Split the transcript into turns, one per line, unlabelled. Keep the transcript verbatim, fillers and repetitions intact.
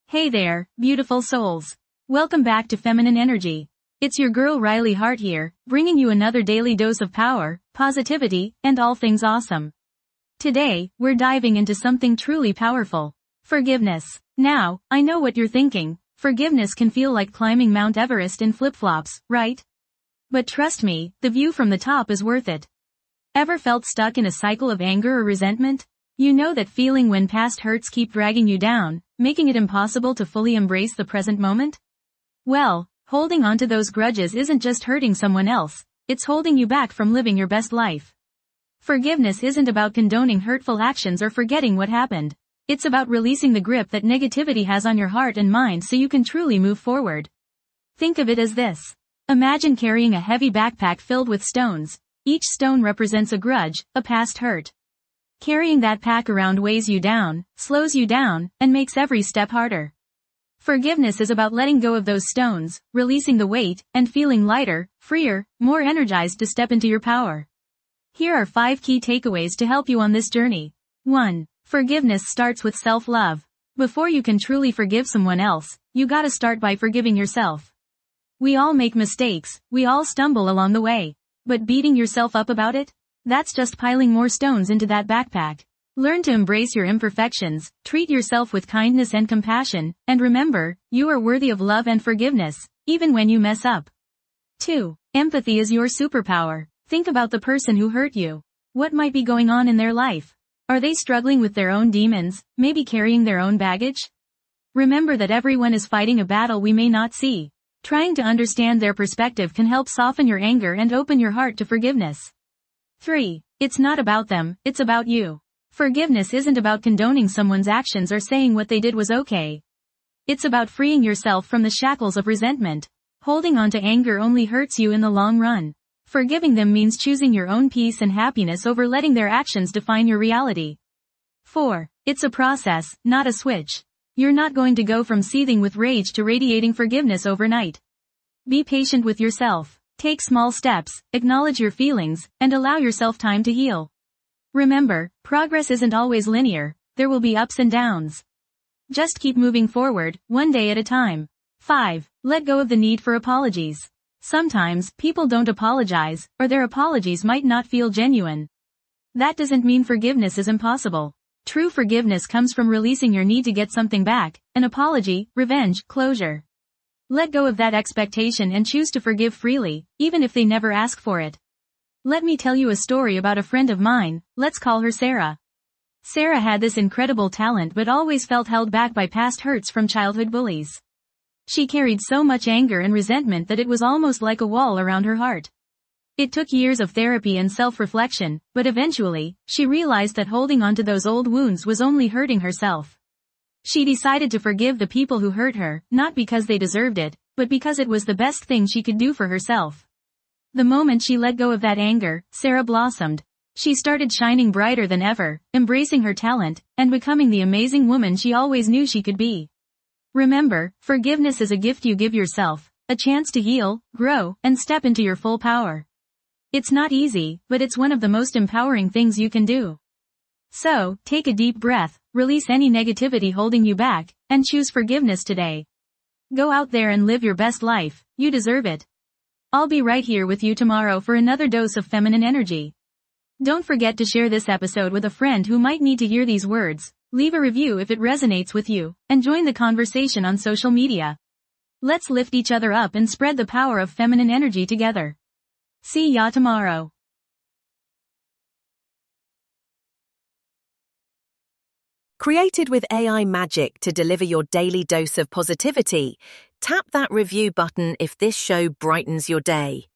Hey there, beautiful souls. Welcome back to Feminine Energy. It's your girl Riley Hart here, bringing you another daily dose of power, positivity, and all things awesome. Today, we're diving into something truly powerful. Forgiveness. Now, I know what you're thinking. Forgiveness can feel like climbing Mount Everest in flip-flops, right? But trust me, the view from the top is worth it. Ever felt stuck in a cycle of anger or resentment? You know that feeling when past hurts keep dragging you down, making it impossible to fully embrace the present moment? Well, holding on to those grudges isn't just hurting someone else, it's holding you back from living your best life. Forgiveness isn't about condoning hurtful actions or forgetting what happened. It's about releasing the grip that negativity has on your heart and mind so you can truly move forward. Think of it as this. Imagine carrying a heavy backpack filled with stones. Each stone represents a grudge, a past hurt. Carrying that pack around weighs you down, slows you down, and makes every step harder. Forgiveness is about letting go of those stones, releasing the weight, and feeling lighter, freer, more energized to step into your power. Here are five key takeaways to help you on this journey. one. Forgiveness starts with self-love. Before you can truly forgive someone else, you gotta start by forgiving yourself. We all make mistakes, we all stumble along the way. But beating yourself up about it? That's just piling more stones into that backpack. Learn to embrace your imperfections, treat yourself with kindness and compassion, and remember, you are worthy of love and forgiveness, even when you mess up. two. Empathy is your superpower. Think about the person who hurt you. What might be going on in their life? Are they struggling with their own demons, maybe carrying their own baggage? Remember that everyone is fighting a battle we may not see. Trying to understand their perspective can help soften your anger and open your heart to forgiveness. three. It's not about them, it's about you. Forgiveness isn't about condoning someone's actions or saying what they did was okay. It's about freeing yourself from the shackles of resentment. Holding on to anger only hurts you in the long run. Forgiving them means choosing your own peace and happiness over letting their actions define your reality. four. It's a process, not a switch. You're not going to go from seething with rage to radiating forgiveness overnight. Be patient with yourself. Take small steps, acknowledge your feelings, and allow yourself time to heal. Remember, progress isn't always linear, there will be ups and downs. Just keep moving forward, one day at a time. five. Let go of the need for apologies. Sometimes, people don't apologize, or their apologies might not feel genuine. That doesn't mean forgiveness is impossible. True forgiveness comes from releasing your need to get something back, an apology, revenge, closure. Let go of that expectation and choose to forgive freely, even if they never ask for it. Let me tell you a story about a friend of mine, let's call her Sarah. Sarah had this incredible talent but always felt held back by past hurts from childhood bullies. She carried so much anger and resentment that it was almost like a wall around her heart. It took years of therapy and self-reflection, but eventually, she realized that holding on to those old wounds was only hurting herself. She decided to forgive the people who hurt her, not because they deserved it, but because it was the best thing she could do for herself. The moment she let go of that anger, Sarah blossomed. She started shining brighter than ever, embracing her talent, and becoming the amazing woman she always knew she could be. Remember, forgiveness is a gift you give yourself, a chance to heal, grow, and step into your full power. It's not easy, but it's one of the most empowering things you can do. So, take a deep breath, release any negativity holding you back, and choose forgiveness today. Go out there and live your best life, you deserve it. I'll be right here with you tomorrow for another dose of feminine energy. Don't forget to share this episode with a friend who might need to hear these words, leave a review if it resonates with you, and join the conversation on social media. Let's lift each other up and spread the power of feminine energy together. See ya tomorrow.
Created with A I magic to deliver your daily dose of positivity, tap that review button if this show brightens your day.